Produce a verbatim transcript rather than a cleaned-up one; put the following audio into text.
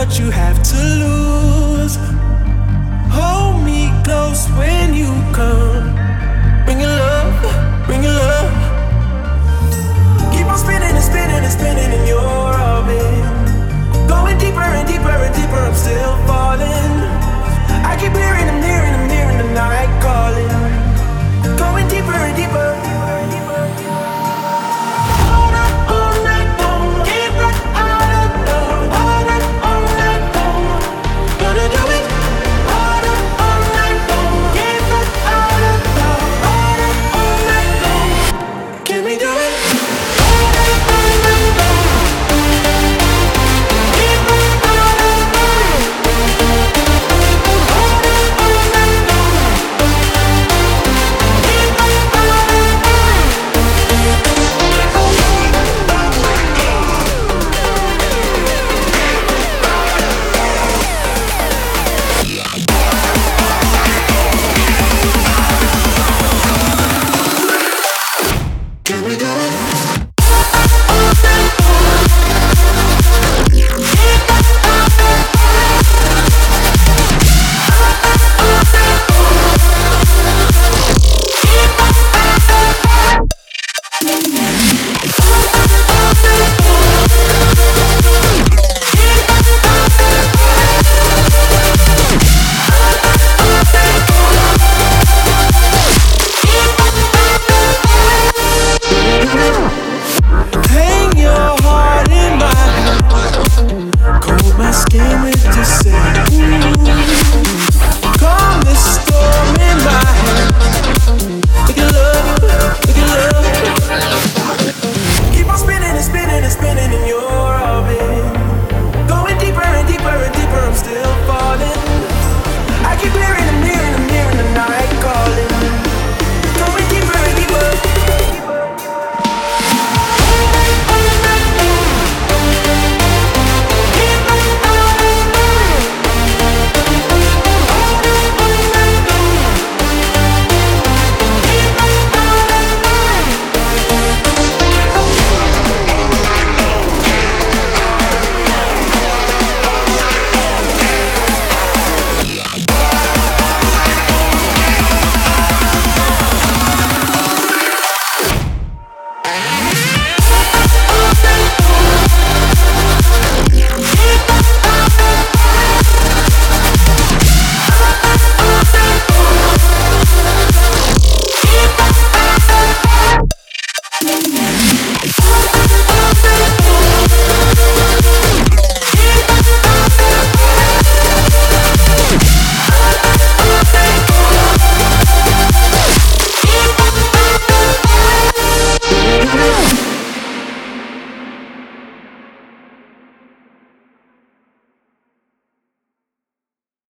what you have to lose. Hold me close when you come. Bring your love, bring your love. Keep on spinning and spinning and spinning in your orbit. Going deeper and deeper and deeper, I'm still falling. I keep hearing and hearing and hearing the night calling. Going deeper and deeper. We'll be right back.